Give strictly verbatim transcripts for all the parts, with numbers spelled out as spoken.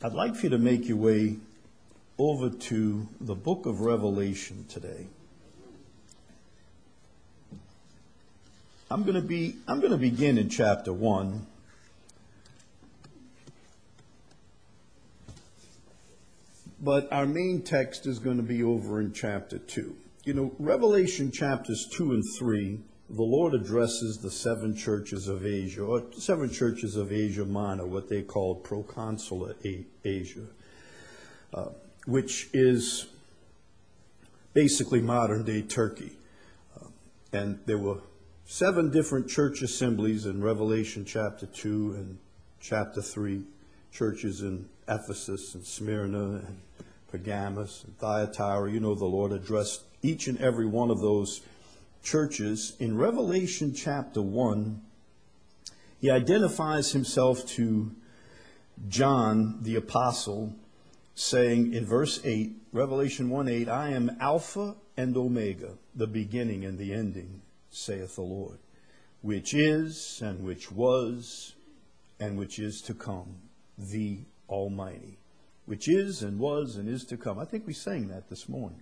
I'd like for you to make your way over to the book of Revelation today. I'm going to be I'm going to begin in chapter one. But our main text is going to be over in chapter two. You know, Revelation chapters two and three, the Lord addresses the seven churches of Asia, or seven churches of Asia Minor, what they call proconsular Asia, uh, which is basically modern-day Turkey. Uh, and there were seven different church assemblies in Revelation chapter two and chapter three, churches in Ephesus and Smyrna and Pergamos and Thyatira. You know, the Lord addressed each and every one of those churches. In Revelation chapter one, he identifies himself to John the apostle, saying in verse eight, Revelation one eight, I am Alpha and Omega, the beginning and the ending, saith the Lord, which is and which was and which is to come, the Almighty, which is and was and is to come. I think we sang that this morning.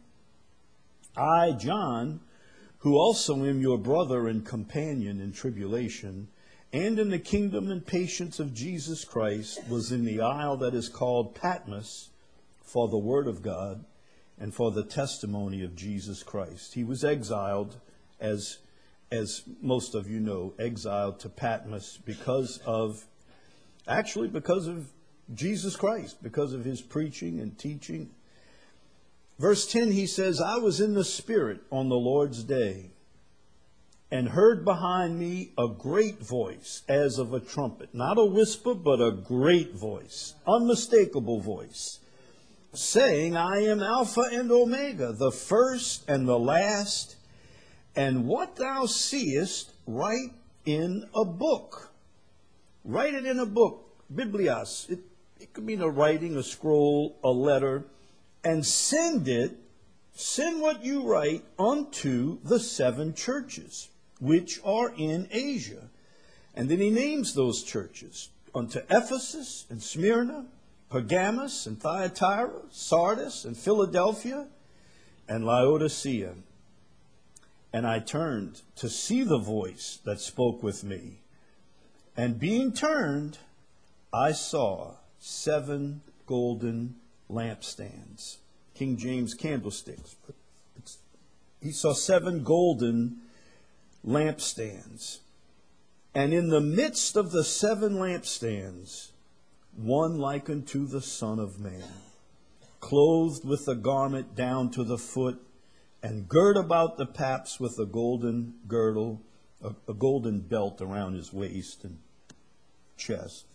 I, John, who also am your brother and companion in tribulation, and in the kingdom and patience of Jesus Christ, was in the isle that is called Patmos for the word of God and for the testimony of Jesus Christ. He was exiled, as, as most of you know, exiled to Patmos because of, actually because of Jesus Christ, because of his preaching and teaching. Verse ten, he says, I was in the Spirit on the Lord's day, and heard behind me a great voice as of a trumpet. Not a whisper, but a great voice, unmistakable voice, saying, I am Alpha and Omega, the first and the last, and what thou seest, write in a book. Write it in a book, biblios. It, it could mean a writing, a scroll, a letter, and send it, send what you write unto the seven churches which are in Asia. And then he names those churches, unto Ephesus and Smyrna, Pergamos and Thyatira, Sardis and Philadelphia, and Laodicea. And I turned to see the voice that spoke with me. And being turned, I saw seven golden lampstands. King James candlesticks. But it's, he saw seven golden lampstands. And in the midst of the seven lampstands, one like unto the Son of Man, clothed with a garment down to the foot, and girt about the paps with a golden girdle, a, a golden belt around his waist and chest.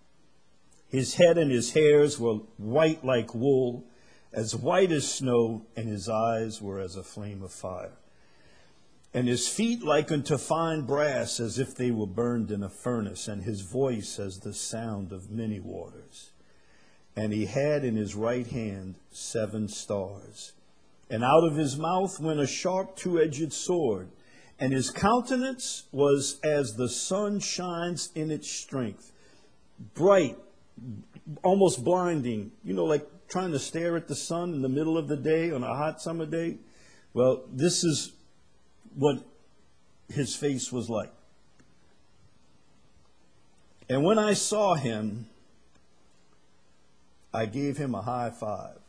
His head and his hairs were white like wool, as white as snow, and his eyes were as a flame of fire. And his feet like unto fine brass, as if they were burned in a furnace, and his voice as the sound of many waters. And he had in his right hand seven stars. And out of his mouth went a sharp two-edged sword, and his countenance was as the sun shines in its strength, bright, almost blinding, you know, like trying to stare at the sun in the middle of the day on a hot summer day. Well, this is what his face was like. And when I saw him, I gave him a high five.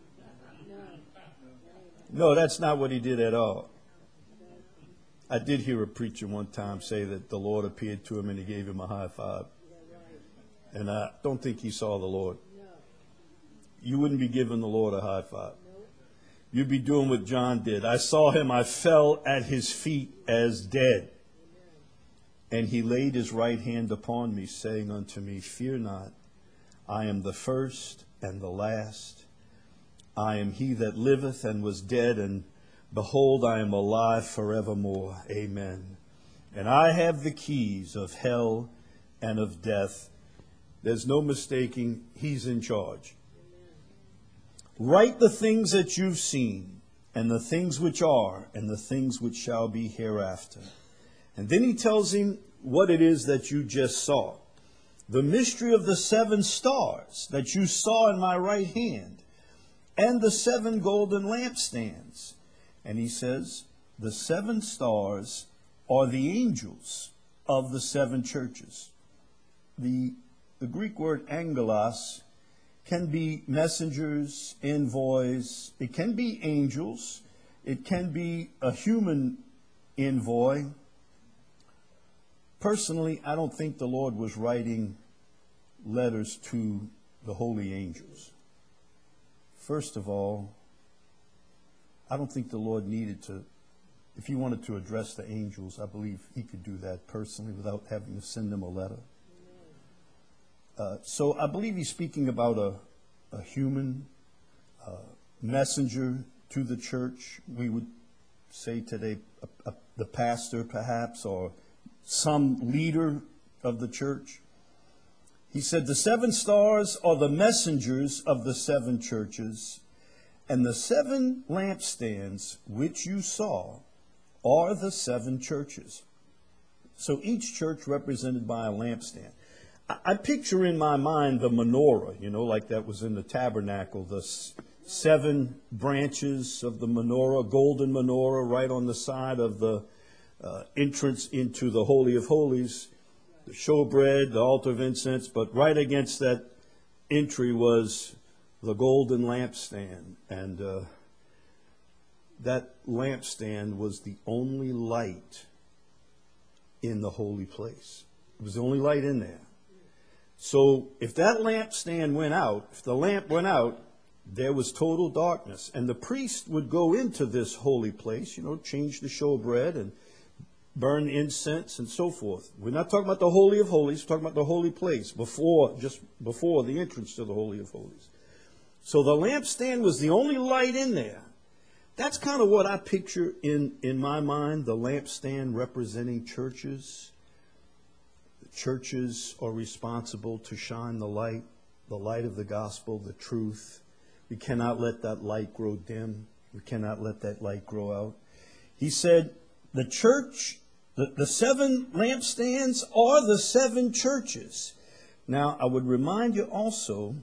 No, that's not what he did at all. I did hear a preacher one time say that the Lord appeared to him and he gave him a high five. And I don't think he saw the Lord. You wouldn't be giving the Lord a high five. You'd be doing what John did. I saw him, I fell at his feet as dead. And he laid his right hand upon me, saying unto me, Fear not, I am the first and the last. I am he that liveth and was dead, and behold, I am alive forevermore. Amen. And I have the keys of hell and of death. There's no mistaking, he's in charge. Write the things that you've seen, and the things which are, and the things which shall be hereafter. And then he tells him what it is that you just saw. the mystery of the seven stars that you saw in my right hand, and the seven golden lampstands. And he says, the seven stars are the angels of the seven churches. The, the Greek word angelos can be messengers, envoys. It can be angels. It can be a human envoy. Personally, I don't think the Lord was writing letters to the holy angels. First of all, I don't think the Lord needed to, if he wanted to address the angels, I believe he could do that personally without having to send them a letter. Uh, so I believe he's speaking about a, a human uh, messenger to the church. We would say today a, a, the pastor perhaps, or some leader of the church. He said, the seven stars are the messengers of the seven churches, and the seven lampstands which you saw are the seven churches. So each church represented by a lampstand. I, I picture in my mind the menorah, you know, like that was in the tabernacle, the s- seven branches of the menorah, golden menorah right on the side of the uh, entrance into the Holy of Holies. The showbread, the altar of incense, but right against that entry was the golden lampstand. And uh, that lampstand was the only light in the holy place. It was the only light in there. So if that lampstand went out, if the lamp went out, there was total darkness. And the priest would go into this holy place, you know, change the showbread and burn incense and so forth. We're not talking about the Holy of Holies. We're talking about the holy place before, just before the entrance to the Holy of Holies. So the lampstand was the only light in there. That's kind of what I picture in, in my mind, the lampstand representing churches. The churches are responsible to shine the light, the light of the gospel, the truth. We cannot let that light grow dim. We cannot let that light grow out. He said, the church, the, the seven lampstands are the seven churches. Now, I would remind you also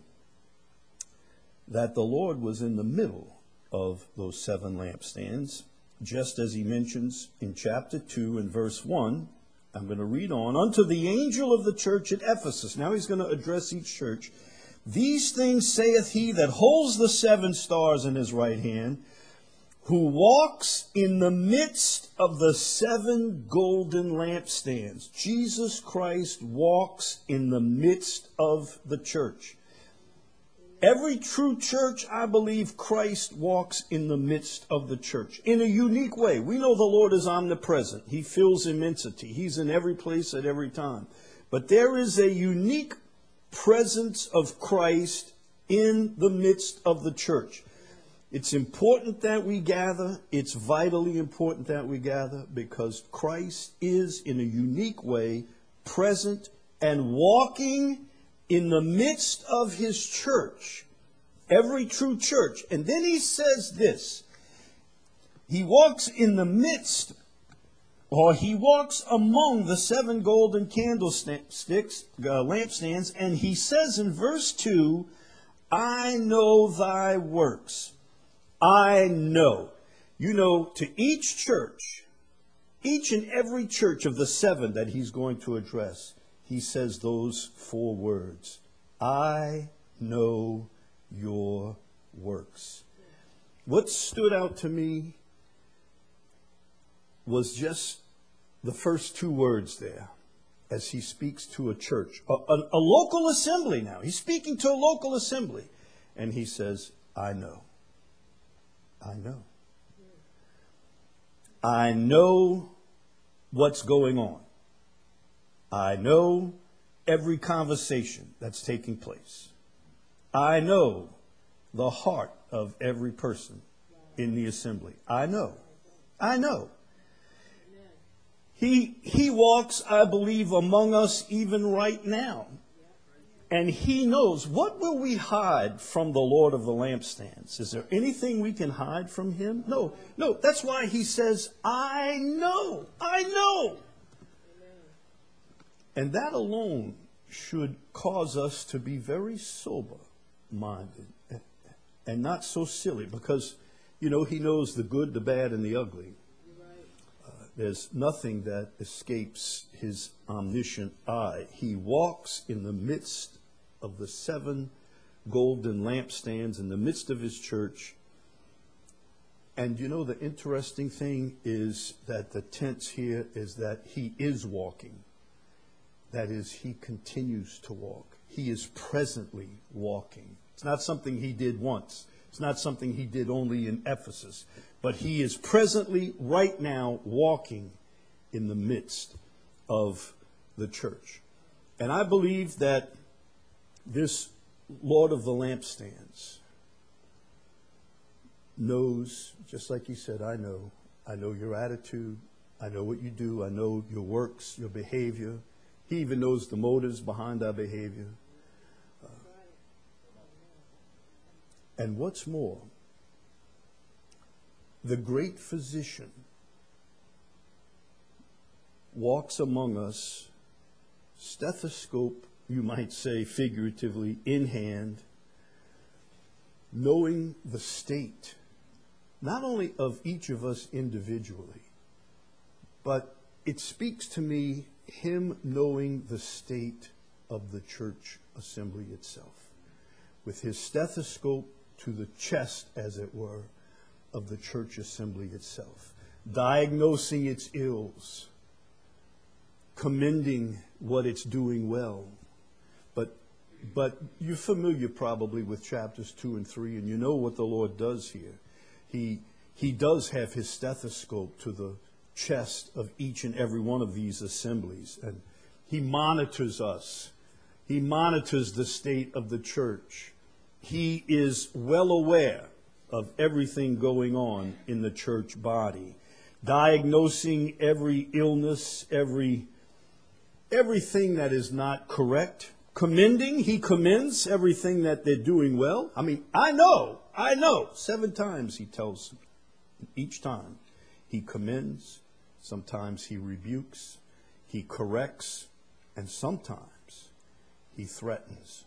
that the Lord was in the middle of those seven lampstands, just as he mentions in chapter two and verse one. I'm going to read on. Unto the angel of the church at Ephesus. Now he's going to address each church. These things saith he that holds the seven stars in his right hand, who walks in the midst of the seven golden lampstands. Jesus Christ walks in the midst of the church. Every true church, I believe, Christ walks in the midst of the church in a unique way. We know the Lord is omnipresent. He fills immensity. He's in every place at every time. But there is a unique presence of Christ in the midst of the church. It's important that we gather. It's vitally important that we gather because Christ is in a unique way present and walking in the midst of his church, every true church. And then he says this, he walks in the midst, or he walks among the seven golden candlesticks, uh, lampstands, and he says in verse two, I know thy works. I know. You know, to each church, each and every church of the seven that he's going to address, he says those four words. I know your works. What stood out to me was just the first two words there as he speaks to a church, a, a, a local assembly now. He's speaking to a local assembly. And he says, I know. I know. I know what's going on. I know every conversation that's taking place. I know the heart of every person in the assembly. I know. I know. He, he walks, I believe, among us even right now. And he knows. What will we hide from the Lord of the lampstands? Is there anything we can hide from him? No. No. That's why he says, I know. I know. And that alone should cause us to be very sober-minded and not so silly, because, you know, he knows the good, the bad, and the ugly. Uh, there's nothing that escapes his omniscient eye. He walks in the midst of the seven golden lampstands, in the midst of his church. And you know, the interesting thing is that the tense here is that he is walking. That is, he continues to walk. He is presently walking. It's not something he did once. It's not something he did only in Ephesus. But he is presently, right now, walking in the midst of the church. And I believe that this Lord of the lampstands knows, just like he said, I know. I know your attitude. I know what you do. I know your works, your behavior. He even knows the motives behind our behavior. Uh, and what's more, the great physician walks among us, stethoscope, you might say figuratively, in hand, knowing the state, not only of each of us individually, but it speaks to me him knowing the state of the church assembly itself, with his stethoscope to the chest, as it were, of the church assembly itself, diagnosing its ills, commending what it's doing well. But but you're familiar probably with chapters two and three, and you know what the Lord does here. He he does have his stethoscope to the chest of each and every one of these assemblies, and he monitors us. He monitors the state of the church. He is well aware of everything going on in the church body, diagnosing every illness, every everything that is not correct. Commending, he commends everything that they're doing well. I mean, I know, I know. Seven times he tells them. Each time he commends, sometimes he rebukes, he corrects, and sometimes he threatens.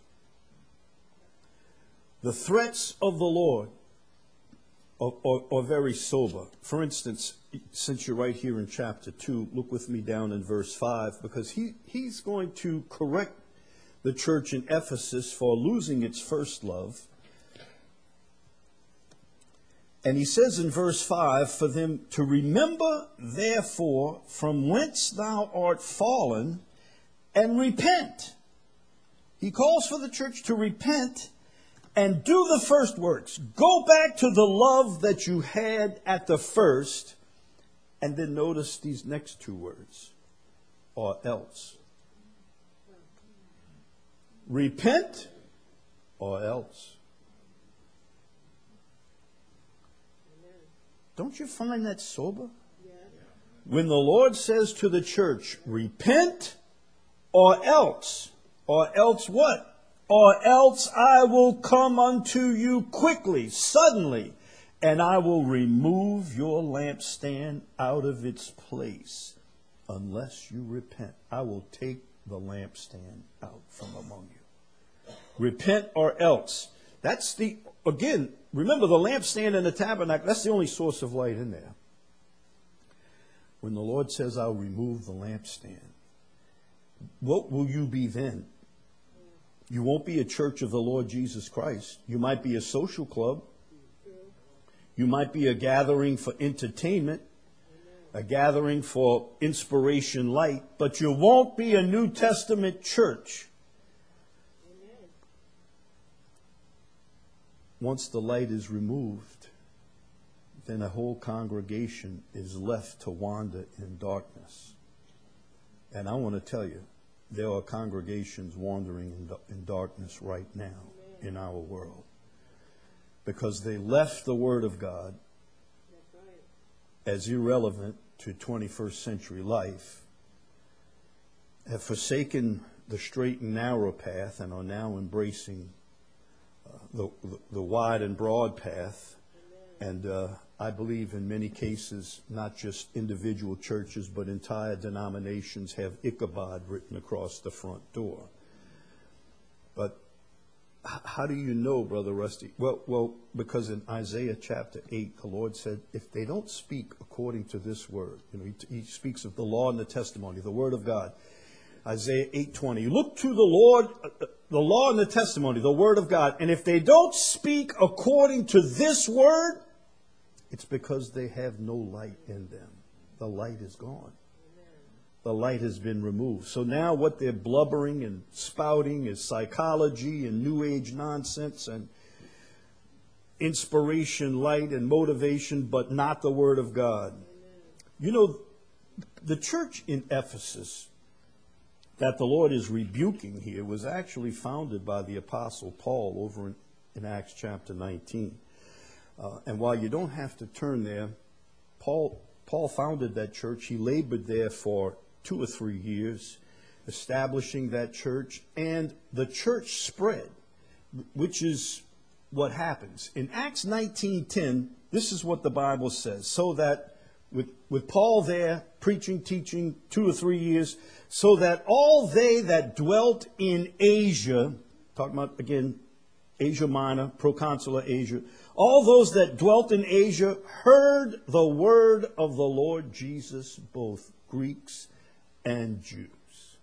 The threats of the Lord are, are, are very sober. For instance, since you're right here in chapter two, look with me down in verse five, because he, he's going to correct the church in Ephesus for losing its first love. And he says in verse five, for them to remember, therefore, from whence thou art fallen, and repent. He calls for the church to repent and do the first works. Go back to the love that you had at the first. And then notice these next two words, or else. Repent, or else. Don't you find that sober? Yeah. When the Lord says to the church, repent, or else, or else what? Or else I will come unto you quickly, suddenly, and I will remove your lampstand out of its place, unless you repent. I will take the lampstand out from among you. Repent or else. That's the, again, remember the lampstand and the tabernacle, that's the only source of light in there. When the Lord says, I'll remove the lampstand, what will you be then? You won't be a church of the Lord Jesus Christ. You might be a social club. You might be a gathering for entertainment, a gathering for inspiration light, but you won't be a New Testament church. Once the light is removed, then a whole congregation is left to wander in darkness. And I want to tell you, there are congregations wandering in, in darkness right now in our world, because they left the Word of God as irrelevant to twenty-first century life, have forsaken the straight and narrow path, and are now embracing uh, the, the, the wide and broad path. And uh, I believe in many cases, not just individual churches, but entire denominations have Ichabod written across the front door. But h- how do you know, Brother Rusty? Well, well, because in Isaiah chapter eight, the Lord said, if they don't speak according to this word, you know, he, he speaks of the law and the testimony, the word of God. Isaiah eight twenty. Look to the Lord, uh, the law and the testimony, the word of God. And if they don't speak according to this word, it's because they have no light in them. The light is gone. The light has been removed. So now what they're blubbering and spouting is psychology and new age nonsense and inspiration, light and motivation, but not the word of God. You know, the church in Ephesus that the Lord is rebuking here was actually founded by the Apostle Paul over in, in Acts chapter nineteen. Uh, and while you don't have to turn there, Paul, Paul founded that church. He labored there for two or three years, establishing that church. And the church spread, which is what happens. In Acts nineteen ten, this is what the Bible says. So that with, with Paul there, preaching, teaching, two or three years, so that all they that dwelt in Asia, talking about, again, Asia Minor, proconsular Asia, all those that dwelt in Asia heard the word of the Lord Jesus, both Greeks and Jews.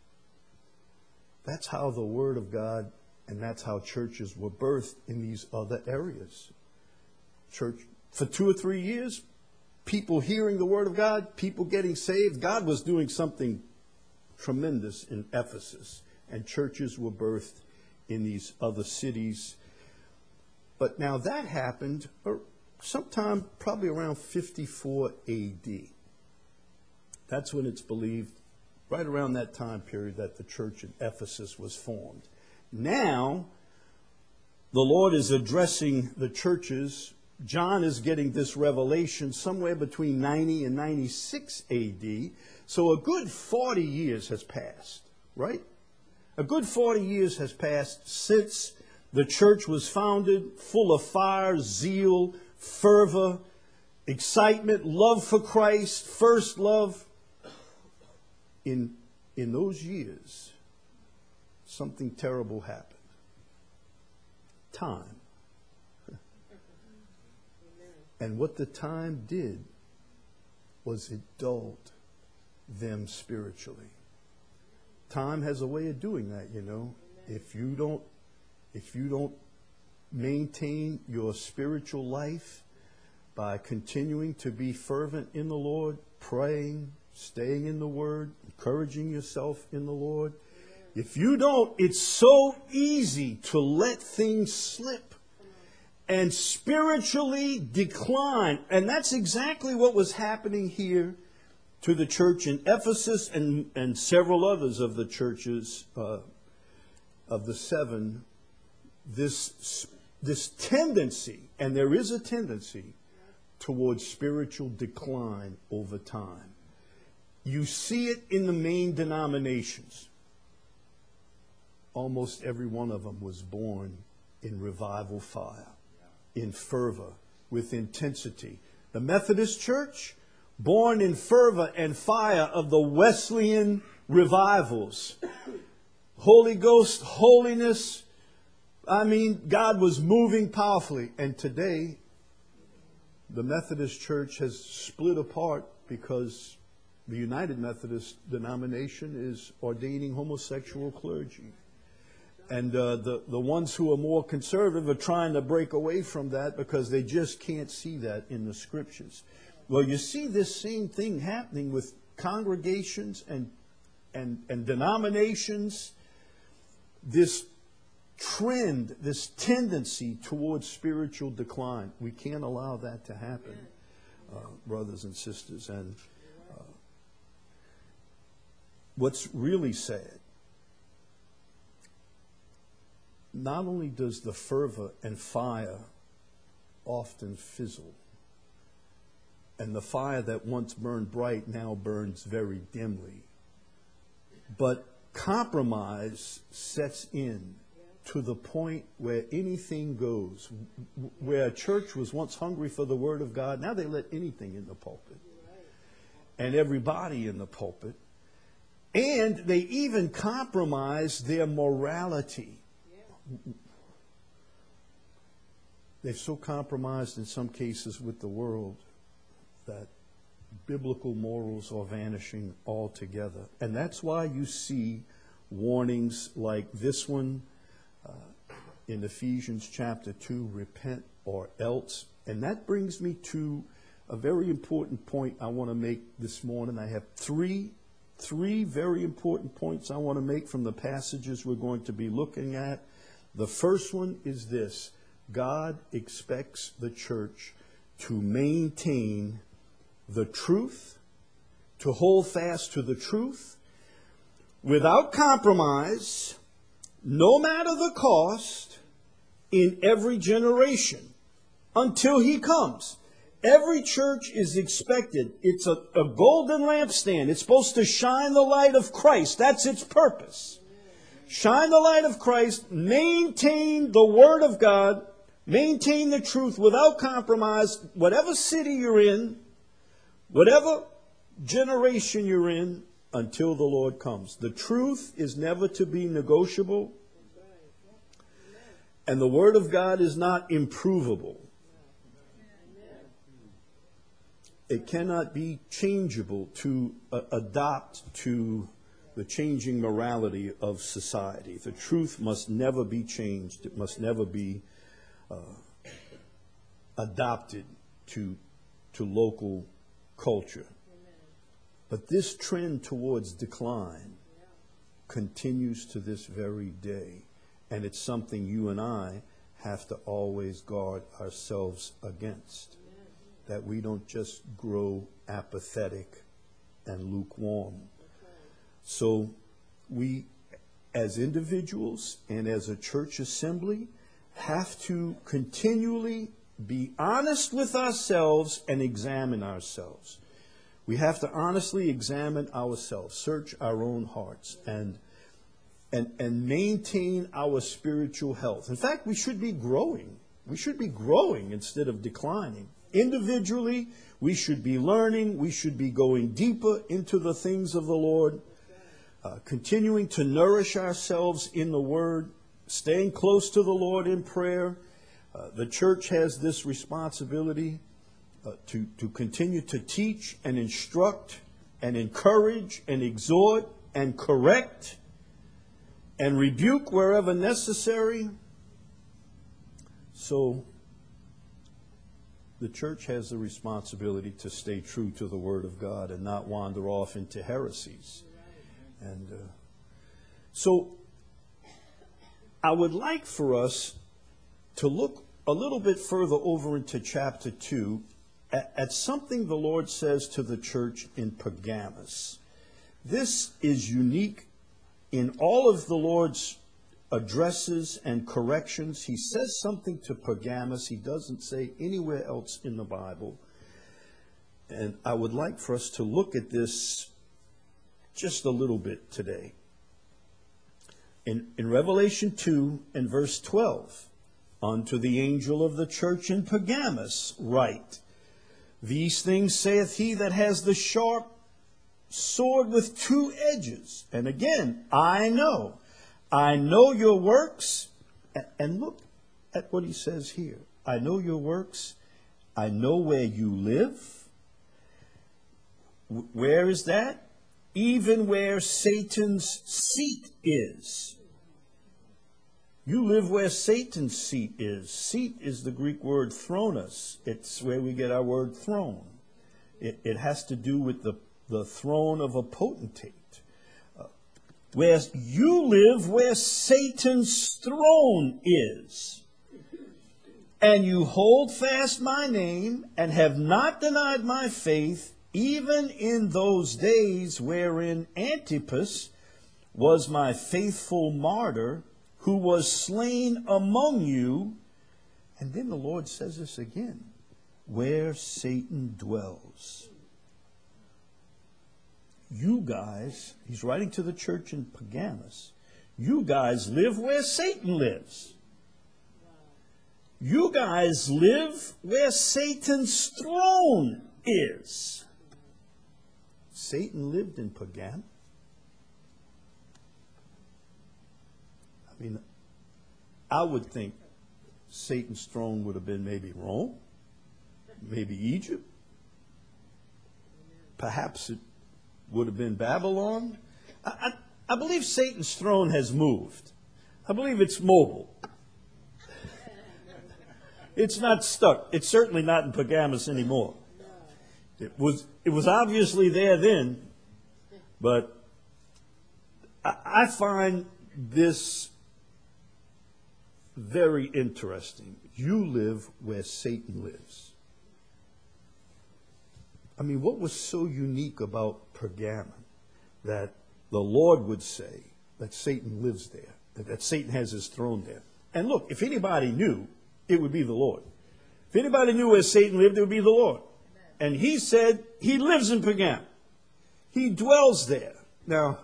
That's how the word of God, and that's how churches were birthed in these other areas. Church, for two or three years, people hearing the word of God, people getting saved. God was doing something tremendous in Ephesus, and churches were birthed in these other cities. But now that happened sometime probably around fifty-four A D. That's when it's believed, right around that time period, that the church in Ephesus was formed. Now, the Lord is addressing the churches. John is getting this revelation somewhere between ninety and ninety-six A D. So a good forty years has passed, right? A good forty years has passed since the church was founded, full of fire, zeal, fervor, excitement, love for Christ, first love. In, in those years, something terrible happened. Time. And what the time did was it dulled them spiritually. Time has a way of doing that, you know. If you don't, if you don't maintain your spiritual life by continuing to be fervent in the Lord, praying, staying in the Word, encouraging yourself in the Lord, if you don't, it's so easy to let things slip and spiritually decline. And that's exactly what was happening here to the church in Ephesus and, and several others of the churches uh, of the seven. This, this tendency, and there is a tendency, towards spiritual decline over time. You see it in the main denominations. Almost every one of them was born in revival fire, in fervor, with intensity. The Methodist Church, born in fervor and fire of the Wesleyan revivals. Holy Ghost, holiness. I mean, God was moving powerfully. And today, the Methodist Church has split apart because the United Methodist denomination is ordaining homosexual clergy. And uh, the, the ones who are more conservative are trying to break away from that because they just can't see that in the Scriptures. Well, you see this same thing happening with congregations and, and, and denominations, this trend, this tendency towards spiritual decline. We can't allow that to happen, uh, brothers and sisters. And uh, what's really sad, not only does the fervor and fire often fizzle, and the fire that once burned bright now burns very dimly, but compromise sets in to the point where anything goes. Where a church was once hungry for the Word of God, now they let anything in the pulpit. And everybody in the pulpit. And they even compromise their morality they've so compromised in some cases with the world that biblical morals are vanishing altogether. And that's why you see warnings like this one uh, in Ephesians chapter two, repent or else. And that brings me to a very important point I want to make this morning. I have three, three very important points I want to make from the passages we're going to be looking at. The first one is this: God expects the church to maintain the truth, to hold fast to the truth, without compromise, no matter the cost, in every generation, until He comes. Every church is expected. It's a, a golden lampstand. It's supposed to shine the light of Christ. That's its purpose. Shine the light of Christ, maintain the Word of God, maintain the truth without compromise, whatever city you're in, whatever generation you're in, until the Lord comes. The truth is never to be negotiable, and the Word of God is not improvable. It cannot be changeable to uh, adopt to the changing morality of society. The truth must never be changed. It must never be uh, adopted to, to local culture. But this trend towards decline continues to this very day. And it's something you and I have to always guard ourselves against. That we don't just grow apathetic and lukewarm. So we, as individuals and as a church assembly, have to continually be honest with ourselves and examine ourselves. We have to honestly examine ourselves, search our own hearts, and and and maintain our spiritual health. In fact, we should be growing. We should be growing instead of declining. Individually, we should be learning. We should be going deeper into the things of the Lord, uh, continuing to nourish ourselves in the Word, staying close to the Lord in prayer. Uh, the church has this responsibility uh, to, to continue to teach and instruct and encourage and exhort and correct and rebuke wherever necessary. So the church has the responsibility to stay true to the Word of God and not wander off into heresies. And uh, so I would like for us to look a little bit further over into chapter two at, at something the Lord says to the church in Pergamos. This is unique in all of the Lord's addresses and corrections. He says something to Pergamos he doesn't say anywhere else in the Bible. And I would like for us to look at this just a little bit today. In, in Revelation two and verse twelve, unto the angel of the church in Pergamos write, these things saith he that has the sharp sword with two edges. And again, I know. I know your works. And look at what he says here. I know your works. I know where you live. Where is that? Even where Satan's seat is. You live where Satan's seat is. Seat is the Greek word thronos. It's where we get our word throne. It, it has to do with the, the throne of a potentate. Where you live where Satan's throne is. And you hold fast my name and have not denied my faith, even in those days wherein Antipas was my faithful martyr, who was slain among you. And then the Lord says this again, where Satan dwells. You guys, he's writing to the church in Pergamos, you guys live where Satan lives. You guys live where Satan's throne is. Satan lived in Pergamos. I mean, I would think Satan's throne would have been maybe Rome, maybe Egypt. Perhaps it would have been Babylon. I, I, I believe Satan's throne has moved. I believe it's mobile. It's not stuck. It's certainly not in Pergamos anymore. It was, it was obviously there then, but I, I find this very interesting. You live where Satan lives. I mean, what was so unique about Pergamon that the Lord would say that Satan lives there, that, that Satan has his throne there? And look, if anybody knew, it would be the Lord. If anybody knew where Satan lived, it would be the Lord. And he said he lives in Pergamon. He dwells there. Now,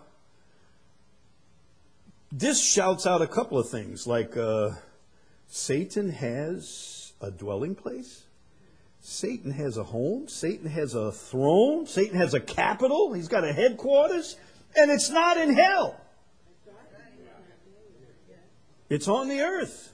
this shouts out a couple of things, like uh, Satan has a dwelling place. Satan has a home. Satan has a throne. Satan has a capital. He's got a headquarters. And it's not in hell. It's on the earth.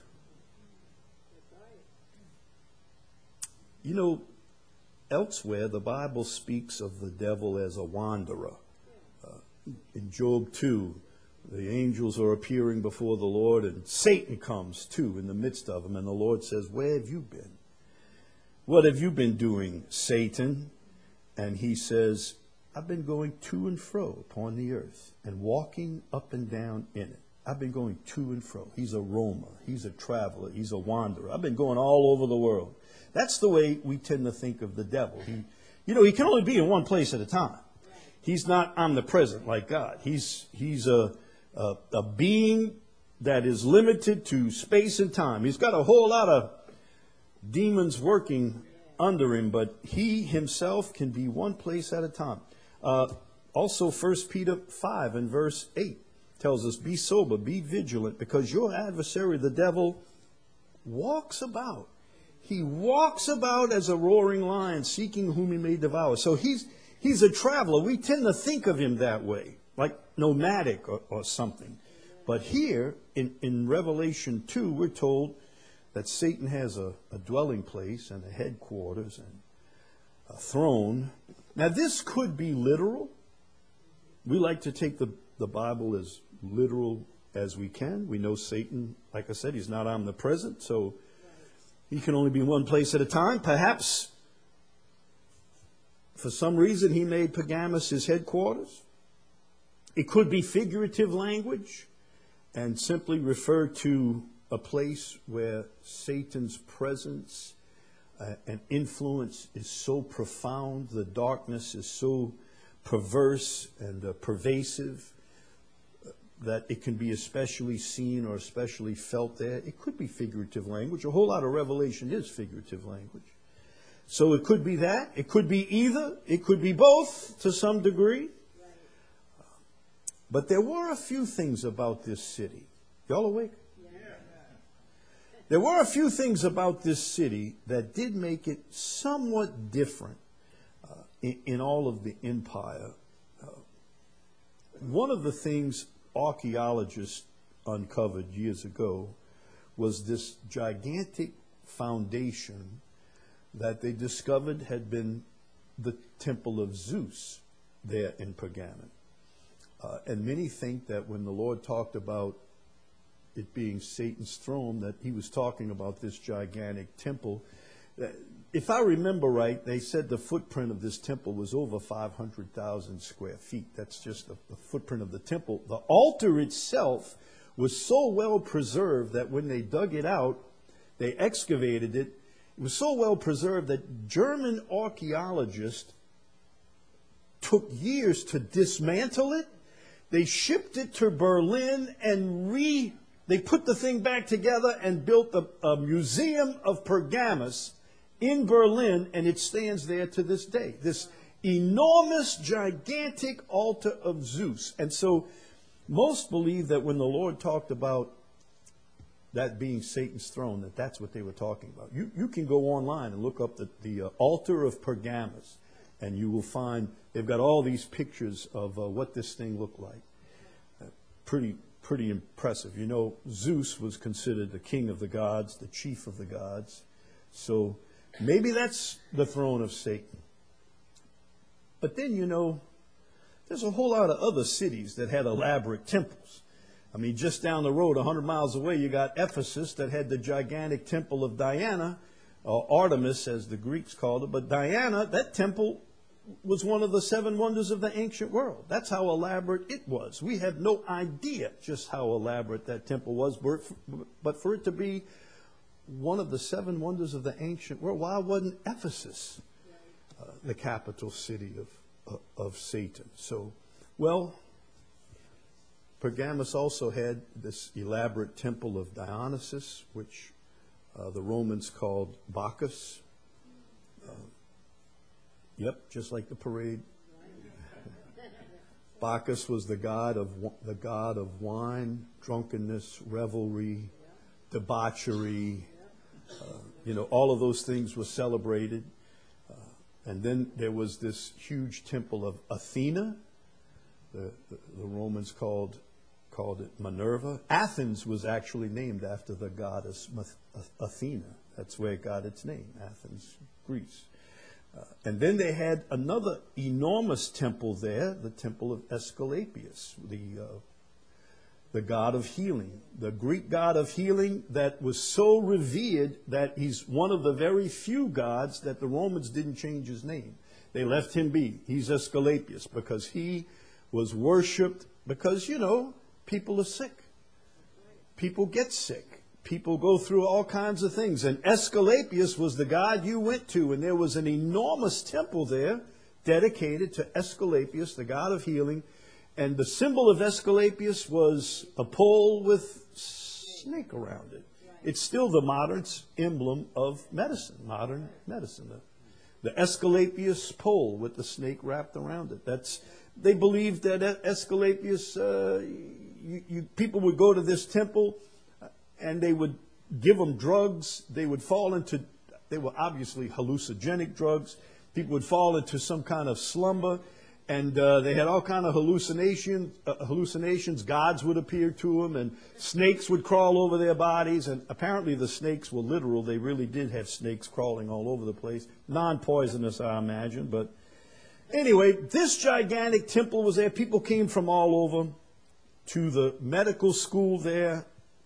You know, elsewhere, the Bible speaks of the devil as a wanderer. Uh, in Job two, the angels are appearing before the Lord, and Satan comes too in the midst of them. And the Lord says, "Where have you been? What have you been doing, Satan?" And he says, "I've been going to and fro upon the earth and walking up and down in it." I've been going to and fro. He's a roamer. He's a traveler. He's a wanderer. I've been going all over the world. That's the way we tend to think of the devil. He, you know, he can only be in one place at a time. He's not omnipresent like God. He's he's a, a, a being that is limited to space and time. He's got a whole lot of demons working under him, but he himself can be one place at a time. Uh, also, First Peter five and verse eight tells us, "Be sober, be vigilant, because your adversary, the devil, walks about." He walks about as a roaring lion, seeking whom he may devour. So he's he's a traveler. We tend to think of him that way, like nomadic or, or something. But here in, in Revelation two, we're told that Satan has a, a dwelling place and a headquarters and a throne. Now, this could be literal. We like to take the, the Bible as literal as we can. We know Satan, like I said, he's not omnipresent, so he can only be in one place at a time. Perhaps, for some reason, he made Pergamos his headquarters. It could be figurative language and simply refer to a place where Satan's presence uh, and influence is so profound, the darkness is so perverse and uh, pervasive, that it can be especially seen or especially felt there. It could be figurative language. A whole lot of Revelation is figurative language. So it could be that. It could be either. It could be both to some degree. But there were a few things about this city. Y'all awake? Yeah. There were a few things about this city that did make it somewhat different uh, in, in all of the empire. Uh, one of the things archaeologists uncovered years ago was this gigantic foundation that they discovered had been the temple of Zeus there in Pergamon. Uh, and many think that when the Lord talked about it being Satan's throne, that he was talking about this gigantic temple. If I remember right, they said the footprint of this temple was over five hundred thousand square feet. That's just the, the footprint of the temple. The altar itself was so well preserved that when they dug it out, they excavated it. It was so well preserved that German archaeologists took years to dismantle it. They shipped it to Berlin and re, they put the thing back together and built a, a museum of Pergamos in Berlin, and it stands there to this day. This enormous, gigantic altar of Zeus. And so most believe that when the Lord talked about that being Satan's throne, that that's what they were talking about. You, you can go online and look up the, the uh, altar of Pergamos, and you will find they've got all these pictures of uh, what this thing looked like. Uh, pretty, pretty impressive. You know, Zeus was considered the king of the gods, the chief of the gods. So maybe that's the throne of Satan. But then, you know, there's a whole lot of other cities that had elaborate temples. I mean, just down the road, a hundred miles away, you got Ephesus that had the gigantic temple of Diana, or Artemis as the Greeks called it. But Diana, that temple was one of the seven wonders of the ancient world. That's how elaborate it was. We have no idea just how elaborate that temple was. But for it to be one of the seven wonders of the ancient world, why wasn't Ephesus uh, the capital city of, uh, of Satan? So, well, Pergamus also had this elaborate temple of Dionysus, which uh, the Romans called Bacchus. Uh, Yep, just like the parade. Bacchus was the god of the god of wine, drunkenness, revelry, debauchery. Uh, you know, all of those things were celebrated. Uh, and then there was this huge temple of Athena. The, the, the Romans called called it Minerva. Athens was actually named after the goddess Athena. That's where it got its name, Athens, Greece. Uh, and then they had another enormous temple there, the temple of Asclepius, the uh, the god of healing, the Greek god of healing that was so revered that he's one of the very few gods that the Romans didn't change his name. They left him be. He's Asclepius because he was worshipped because, you know, people are sick. People get sick. People go through all kinds of things. And Asclepius was the god you went to. And there was an enormous temple there dedicated to Asclepius, the god of healing. And the symbol of Asclepius was a pole with snake around it. It's still the modern emblem of medicine, modern medicine. The, the Asclepius pole with the snake wrapped around it. That's, they believed that Asclepius, uh, you, you, people would go to this temple and they would give them drugs. They would fall into, they were obviously hallucinogenic drugs. People would fall into some kind of slumber, and uh, they had all kind of hallucinations. Uh, hallucinations. Gods would appear to them, and snakes would crawl over their bodies. And apparently, the snakes were literal. They really did have snakes crawling all over the place, non-poisonous, I imagine. But anyway, this gigantic temple was there. People came from all over to the medical school there.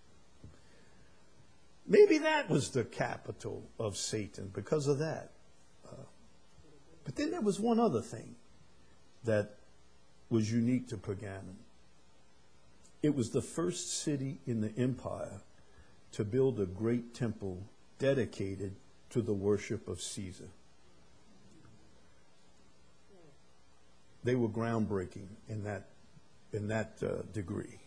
Maybe that was the capital of Satan because of that. Uh, but then there was one other thing that was unique to Pergamon. It was the first city in the empire to build a great temple dedicated to the worship of Caesar. They were groundbreaking in that, in that uh, degree.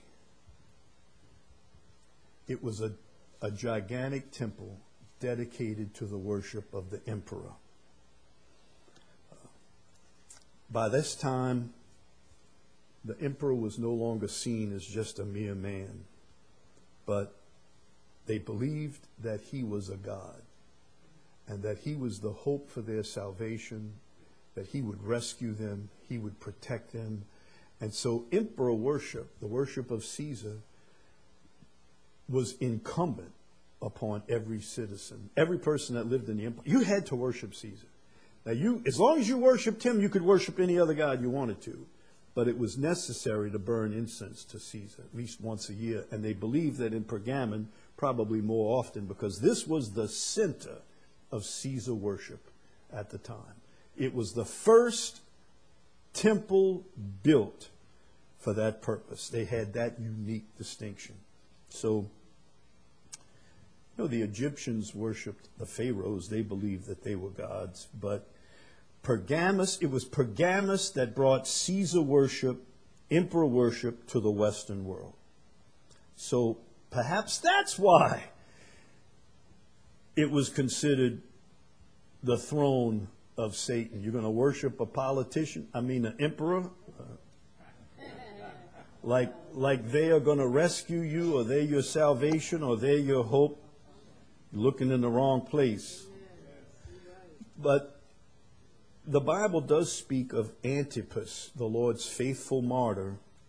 It was a a gigantic temple dedicated to the worship of the emperor. Uh, by this time, the emperor was no longer seen as just a mere man, but they believed that he was a god and that he was the hope for their salvation, that he would rescue them, he would protect them. And so emperor worship, the worship of Caesar, was incumbent upon every citizen, every person that lived in the empire. You had to worship Caesar. Now, you, as long as you worshipped him, you could worship any other god you wanted to. But it was necessary to burn incense to Caesar at least once a year. And they believed that in Pergamon, probably more often, because this was the center of Caesar worship at the time. It was the first temple built for that purpose. They had that unique distinction. So, you know, the Egyptians worshipped the pharaohs. They believed that they were gods. But Pergamus, it was Pergamus that brought Caesar worship, emperor worship to the Western world. So perhaps that's why it was considered the throne of Satan. You're going to worship a politician, I mean an emperor? Uh, like, like they are going to rescue you, or they're your salvation, or they're your hope. You're looking in the wrong place. But the Bible does speak of Antipas, the Lord's faithful martyr,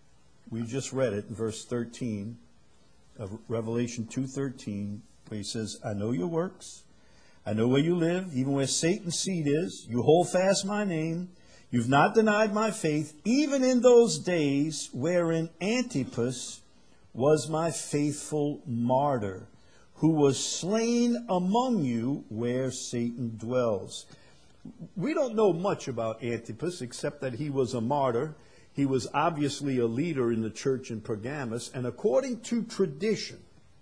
We just read it in verse thirteen of Revelation two thirteen, where he says, I know your works. I know where you live, even where Satan's seat is. You hold fast my name. You've not denied my faith, even in those days wherein Antipas was my faithful martyr, who was slain among you where Satan dwells. We don't know much about Antipas except that he was a martyr. He was obviously a leader in the church in Pergamos, and according to tradition,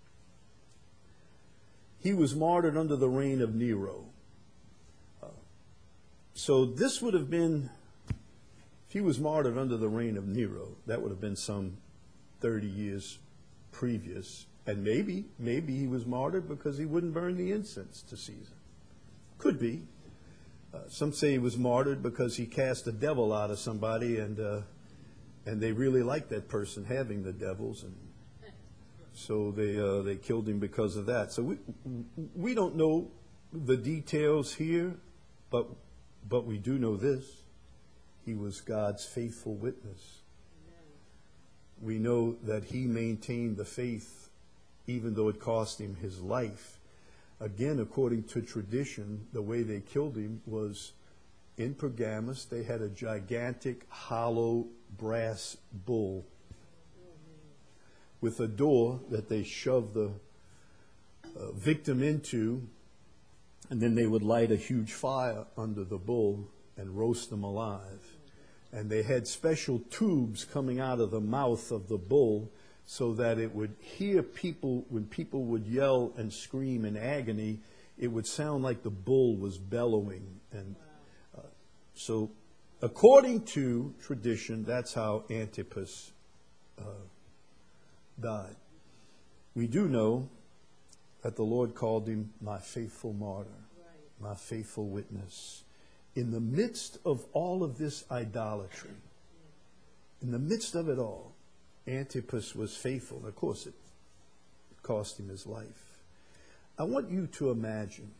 he was martyred under the reign of Nero. Uh, so this would have been, if he was martyred under the reign of Nero, that would have been some thirty years previous. And maybe, maybe he was martyred because he wouldn't burn the incense to Caesar. Could be. Uh, some say he was martyred because he cast the devil out of somebody, and uh, and they really liked that person having the devils, and so they uh, they killed him because of that. So we we don't know the details here, but but we do know this: he was God's faithful witness. We know that he maintained the faith, even though it cost him his life. Again, according to tradition, the way they killed him was in Pergamos. They had a gigantic hollow brass bull with a door that they shoved the uh, victim into, and then they would light a huge fire under the bull and roast them alive. And they had special tubes coming out of the mouth of the bull so that it would hear people, when people would yell and scream in agony, it would sound like the bull was bellowing. And uh, so according to tradition, that's how Antipas uh, died. We do know that the Lord called him my faithful martyr, my faithful witness. In the midst of all of this idolatry, in the midst of it all, Antipas was faithful. Of course, it cost him his life. I want you to imagine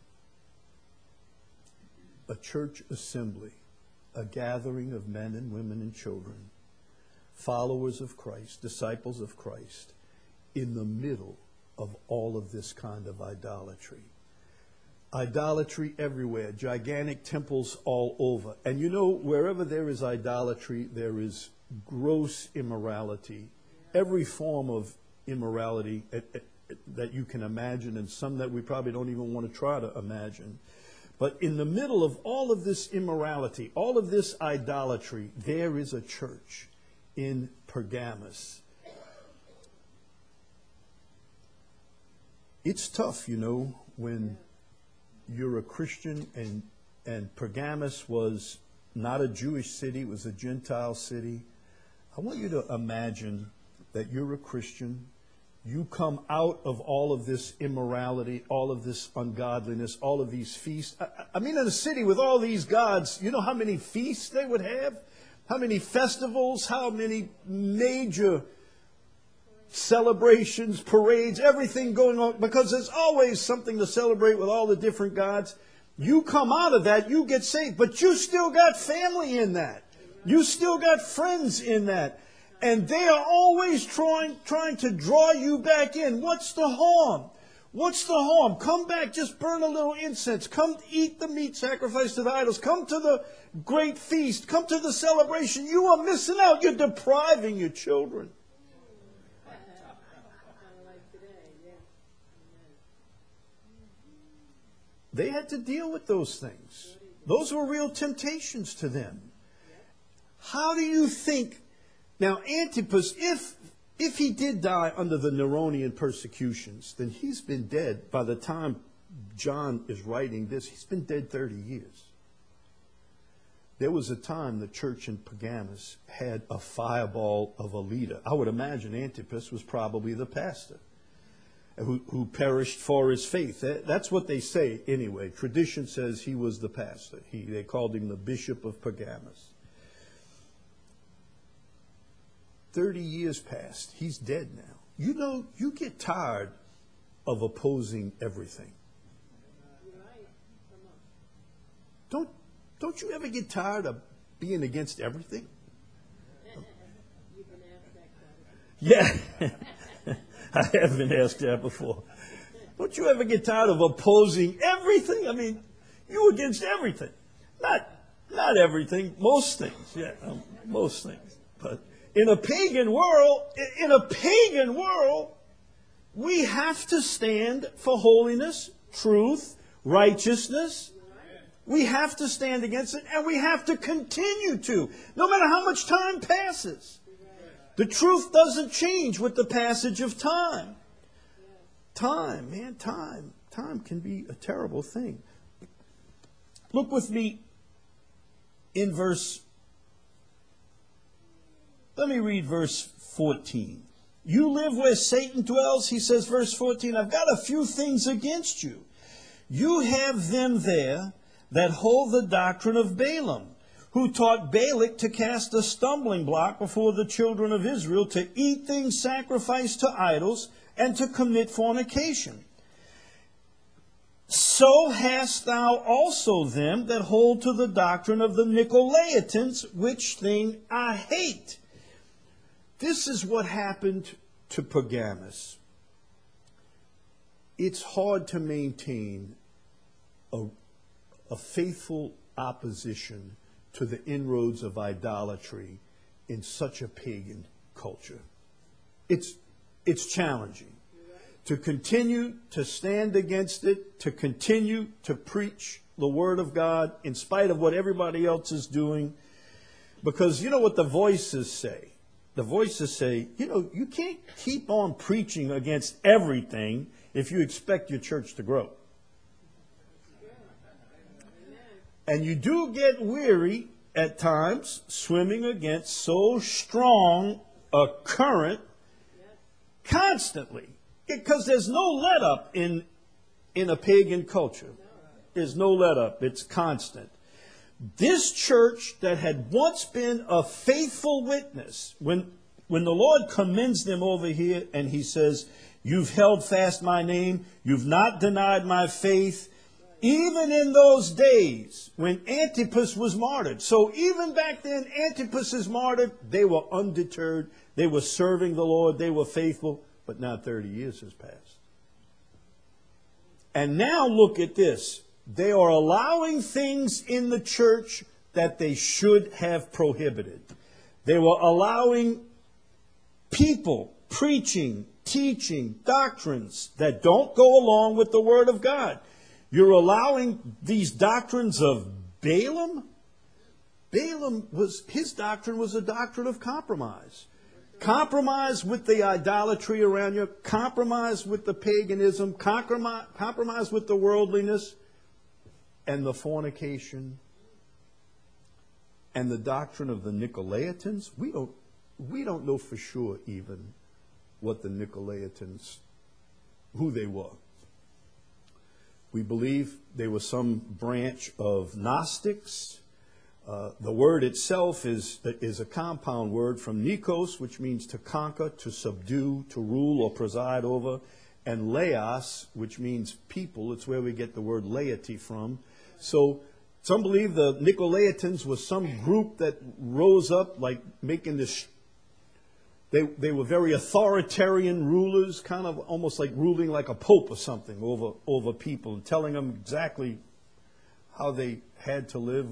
a church assembly, a gathering of men and women and children, followers of Christ, disciples of Christ, in the middle of all of this kind of idolatry. Idolatry everywhere, gigantic temples all over. And you know, wherever there is idolatry, there is gross immorality. Every form of immorality that you can imagine, and some that we probably don't even want to try to imagine. But in the middle of all of this immorality, all of this idolatry, there is a church in Pergamos. It's tough, you know, when you're a Christian and and Pergamos was not a Jewish city, it was a Gentile city. I want you to imagine that you're a Christian. You come out of all of this immorality, all of this ungodliness, all of these feasts. I, I mean, in a city with all these gods, you know how many feasts they would have? How many festivals? How many major celebrations, parades, everything going on? Because there's always something to celebrate with all the different gods. You come out of that, you get saved, but you still got family in that. You still got friends in that. And they are always trying, trying to draw you back in. What's the harm? What's the harm? Come back, just burn a little incense. Come eat the meat sacrificed to the idols. Come to the great feast. Come to the celebration. You are missing out. You're depriving your children. They had to deal with those things. Those were real temptations to them. How do you think... Now, Antipas, if if he did die under the Neronian persecutions, then he's been dead. By the time John is writing this, he's been dead thirty years. There was a time the church in Pergamos had a fireball of a leader. I would imagine Antipas was probably the pastor who, who perished for his faith. That, that's what they say anyway. Tradition says he was the pastor. He, they called him the Bishop of Pergamos. thirty years passed. He's dead now. You know, you get tired of opposing everything. Don't, don't you ever get tired of being against everything? Yeah, I have been asked that before. Don't you ever get tired of opposing everything? I mean, you against everything. Not not everything, most things. Yeah, um, most things. But in a pagan world, in a pagan world, we have to stand for holiness, truth, righteousness. We have to stand against it, and we have to continue to, no matter how much time passes. The truth doesn't change with the passage of time. Time, man, time. Time can be a terrible thing. Look with me in verse, let me read verse fourteen. You live where Satan dwells, he says, verse fourteen, I've got a few things against you. You have them there that hold the doctrine of Balaam, who taught Balak to cast a stumbling block before the children of Israel, to eat things sacrificed to idols, and to commit fornication. So hast thou also them that hold to the doctrine of the Nicolaitans, which thing I hate. This is what happened to Pergamos. It's hard to maintain a, a faithful opposition to the inroads of idolatry in such a pagan culture. It's, it's challenging to continue to stand against it, to continue to preach the Word of God in spite of what everybody else is doing. Because you know what the voices say? The voices say, you know, you can't keep on preaching against everything if you expect your church to grow. And you do get weary at times swimming against so strong a current constantly. Because there's no let up in, in a pagan culture. There's no let up. It's constant. This church that had once been a faithful witness, when, when the Lord commends them over here and he says, you've held fast my name, you've not denied my faith, even in those days when Antipas was martyred. So even back then, Antipas is martyred, they were undeterred, they were serving the Lord, they were faithful, but now thirty years has passed. And now look at this. They are allowing things in the church that they should have prohibited. They were allowing people preaching, teaching doctrines that don't go along with the Word of God. You're allowing these doctrines of Balaam. Balaam was, his doctrine was a doctrine of compromise. Compromise with the idolatry around you, compromise with the paganism, compromise, compromise with the worldliness, and the fornication, and the doctrine of the Nicolaitans. We don't, we don't know for sure even what the Nicolaitans, who they were. We believe they were some branch of Gnostics. Uh, the word itself is, is a compound word from Nikos, which means to conquer, to subdue, to rule or preside over, and laos, which means people. It's where we get the word laity from. So some believe the Nicolaitans was some group that rose up, like making this. They, they were very authoritarian rulers, kind of almost like ruling like a pope or something over, over people, and telling them exactly how they had to live.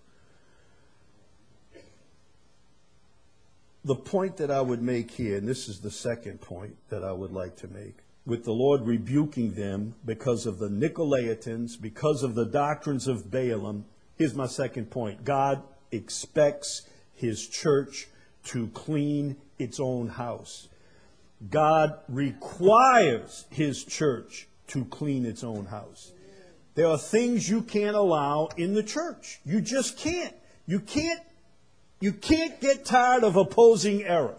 The point that I would make here, and this is the second point that I would like to make, with the Lord rebuking them because of the Nicolaitans, because of the doctrines of Balaam, here's my second point. God expects his church to clean its own house. God requires his church to clean its own house. There are things you can't allow in the church. You just can't. You can't You can't get tired of opposing error.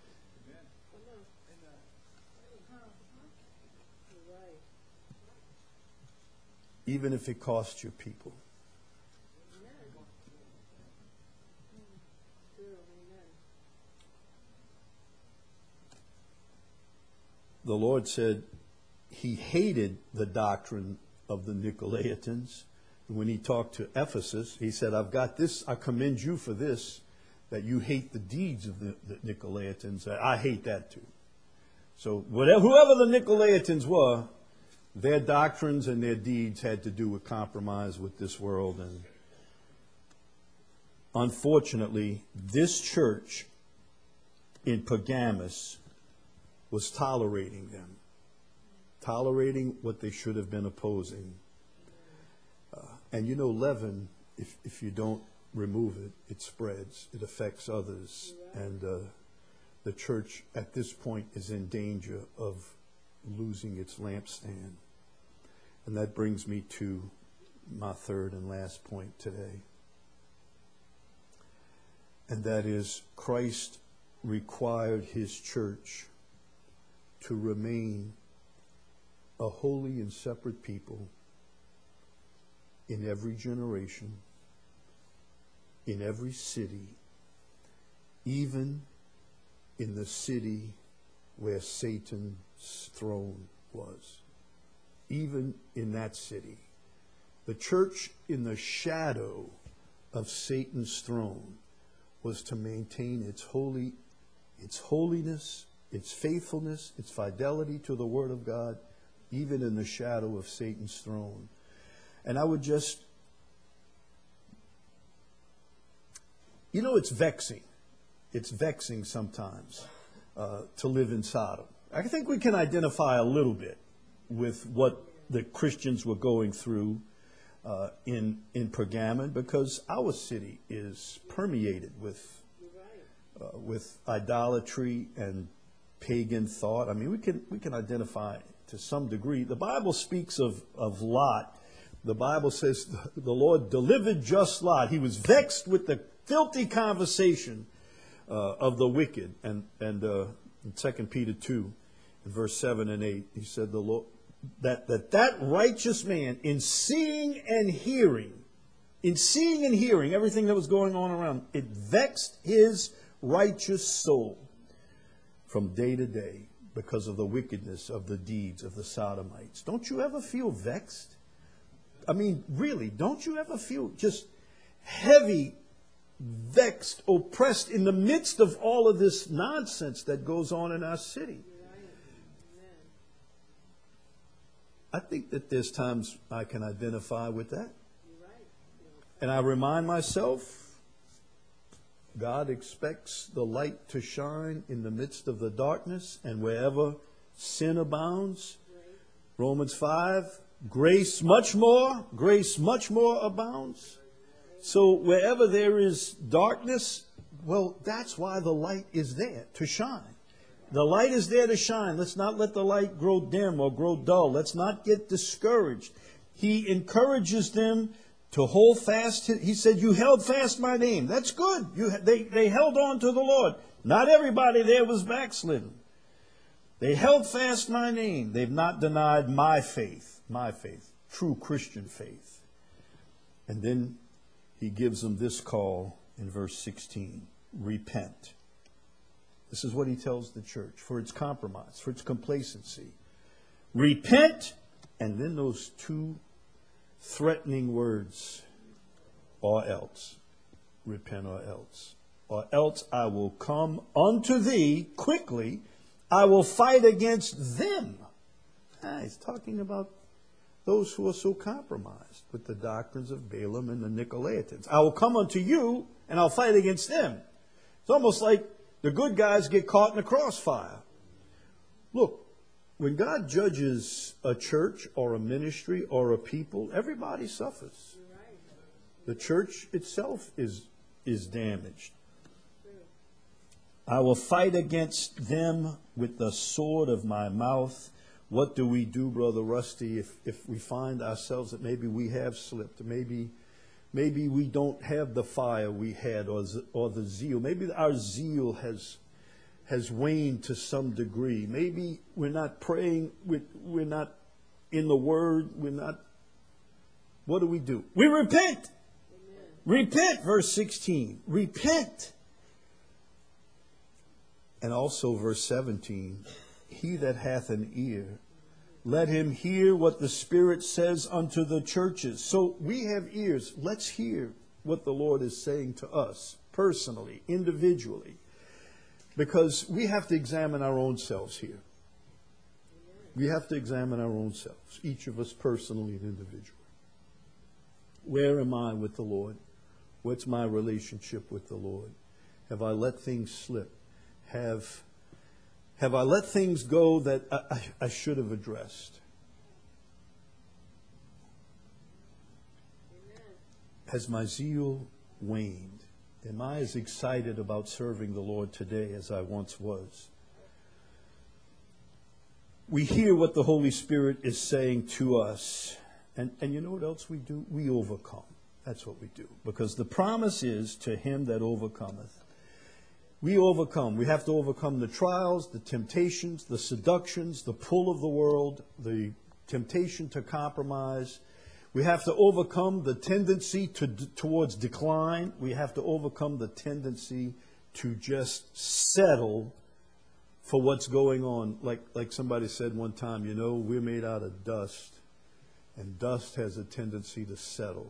Even if it costs you people. The Lord said he hated the doctrine of the Nicolaitans. When he talked to Ephesus, he said, I've got this, I commend you for this, that you hate the deeds of the, the Nicolaitans. I hate that too. So whatever, whoever the Nicolaitans were, their doctrines and their deeds had to do with compromise with this world. And unfortunately, this church in Pergamos was tolerating them, tolerating what they should have been opposing. Uh, and you know, leaven, if, if you don't remove it, it spreads, it affects others. And uh, the church at this point is in danger of losing its lampstand. And that brings me to my third and last point today. And that is, Christ required his church to remain a holy and separate people in every generation, in every city, even in the city where Satan's throne was. Even in that city. The church in the shadow of Satan's throne was to maintain its holy, its holiness, its faithfulness, its fidelity to the Word of God, even in the shadow of Satan's throne. And I would just, you know, it's vexing. It's vexing sometimes uh, to live in Sodom. I think we can identify a little bit with what the Christians were going through uh, in in Pergamon, because our city is permeated with uh, with idolatry and pagan thought. I mean, we can we can identify to some degree. The Bible speaks of of Lot. The Bible says the, the Lord delivered just Lot. He was vexed with the filthy conversation uh, of the wicked. And and uh, in Second Peter two, in verse seven and eight, he said the Lord. That, that that righteous man, in seeing and hearing, in seeing and hearing everything that was going on around, it vexed his righteous soul from day to day because of the wickedness of the deeds of the Sodomites. Don't you ever feel vexed? I mean, really, don't you ever feel just heavy, vexed, oppressed in the midst of all of this nonsense that goes on in our city? I think that there's times I can identify with that. And I remind myself, God expects the light to shine in the midst of the darkness, and wherever sin abounds, Romans five, grace much more, grace much more abounds. So wherever there is darkness, well, that's why the light is there, to shine. The light is there to shine. Let's not let the light grow dim or grow dull. Let's not get discouraged. He encourages them to hold fast. He said, you held fast my name. That's good. You, they, they held on to the Lord. Not everybody there was backslidden. They held fast my name. They've not denied my faith, my faith, true Christian faith. And then he gives them this call in verse sixteen, repent. This is what he tells the church for its compromise, for its complacency. Repent, and then those two threatening words, or else. Repent or else. Or else I will come unto thee quickly. I will fight against them. Ah, he's talking about those who are so compromised with the doctrines of Balaam and the Nicolaitans. I will come unto you, and I'll fight against them. It's almost like the good guys get caught in the crossfire. Look, when God judges a church or a ministry or a people, everybody suffers. The church itself is, is damaged. I will fight against them with the sword of my mouth. What do we do, Brother Rusty, if, if we find ourselves that maybe we have slipped, maybe Maybe we don't have the fire we had, or, or the zeal. Maybe our zeal has has waned to some degree. Maybe we're not praying, we're, we're not in the Word, we're not. What do we do? We repent. Amen. Repent, verse sixteen. Repent. And also verse seventeen. He that hath an ear, let him hear what the Spirit says unto the churches. So we have ears. Let's hear what the Lord is saying to us personally, individually, because we have to examine our own selves here. We have to examine our own selves, each of us personally and individually. Where am I with the Lord? What's my relationship with the Lord? Have I let things slip? Have, have I let things go that I, I, I should have addressed? Amen. Has my zeal waned? Am I as excited about serving the Lord today as I once was? We hear what the Holy Spirit is saying to us. And, and you know what else we do? We overcome. That's what we do. Because the promise is to him that overcometh. We overcome. We have to overcome the trials, the temptations, the seductions, the pull of the world, the temptation to compromise. We have to overcome the tendency to, towards decline. We have to overcome the tendency to just settle for what's going on. Like, like somebody said one time, you know, we're made out of dust, and dust has a tendency to settle.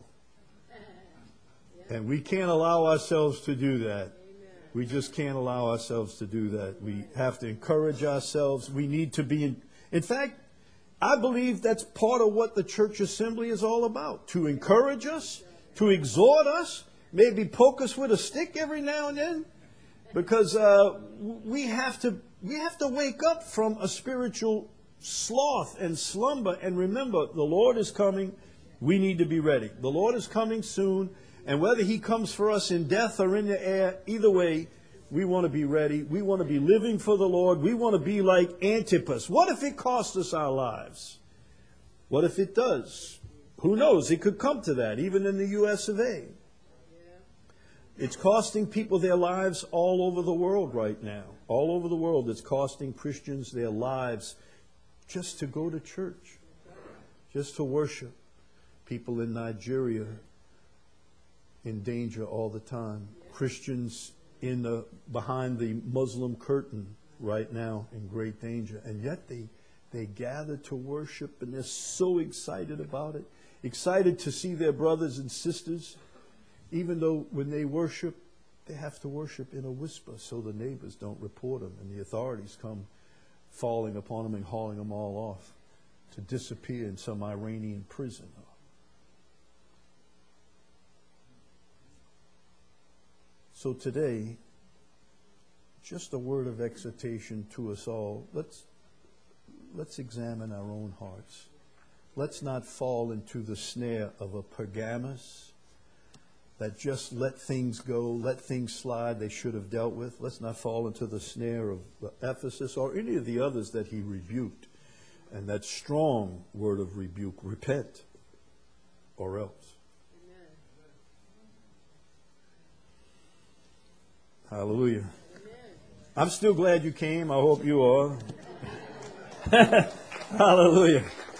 And we can't allow ourselves to do that. We just can't allow ourselves to do that. We have to encourage ourselves. We need to be in, in fact, I believe that's part of what the church assembly is all about. To encourage us, to exhort us, maybe poke us with a stick every now and then. Because uh, we have to we have to wake up from a spiritual sloth and slumber. And remember, the Lord is coming. We need to be ready. The Lord is coming soon. And whether he comes for us in death or in the air, either way, we want to be ready. We want to be living for the Lord. We want to be like Antipas. What if it costs us our lives? What if it does? Who knows? It could come to that, even in the U S of A. It's costing people their lives all over the world right now. All over the world, it's costing Christians their lives just to go to church, just to worship. People in Nigeria in danger all the time. Christians in the behind the Muslim curtain right now in great danger. And yet they they gather to worship, and they're so excited about it. Excited to see their brothers and sisters, even though when they worship, they have to worship in a whisper so the neighbors don't report them and the authorities come falling upon them and hauling them all off to disappear in some Iranian prison. So today, just a word of exhortation to us all. Let's, let's examine our own hearts. Let's not fall into the snare of a Pergamos that just let things go, let things slide they should have dealt with. Let's not fall into the snare of Ephesus or any of the others that he rebuked. And that strong word of rebuke, repent or else. Hallelujah. Amen. I'm still glad you came. I hope you are. Hallelujah.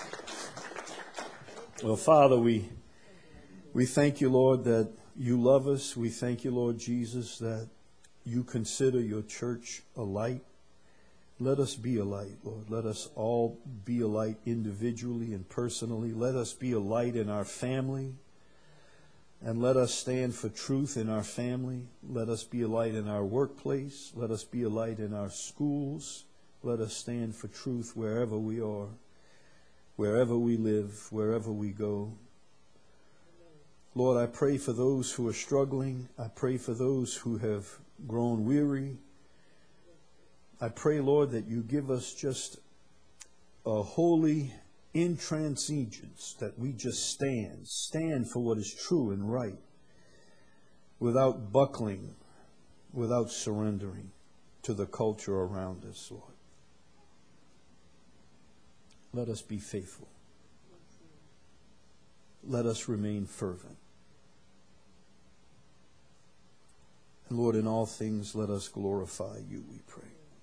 Well, Father, we we thank you, Lord, that you love us. We thank you, Lord Jesus, that you consider your church a light. Let us be a light, Lord. Let us all be a light individually and personally. Let us be a light in our family. And let us stand for truth in our family. Let us be a light in our workplace. Let us be a light in our schools. Let us stand for truth wherever we are, wherever we live, wherever we go. Lord, I pray for those who are struggling. I pray for those who have grown weary. I pray, Lord, that you give us just a holy intransigence, that we just stand, stand for what is true and right, without buckling, without surrendering to the culture around us, Lord. Let us be faithful. Let us remain fervent. And Lord, in all things, let us glorify you, we pray.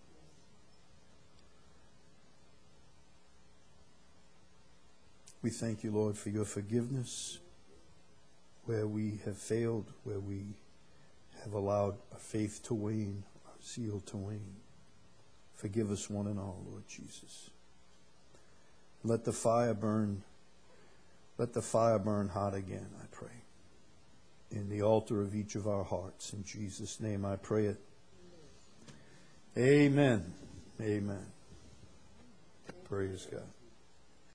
We thank you, Lord, for your forgiveness where we have failed, where we have allowed our faith to wane, our zeal to wane. Forgive us one and all, Lord Jesus. Let the fire burn, let the fire burn hot again, I pray. in the altar of each of our hearts. In Jesus' name I pray it. Amen. Amen. Praise God.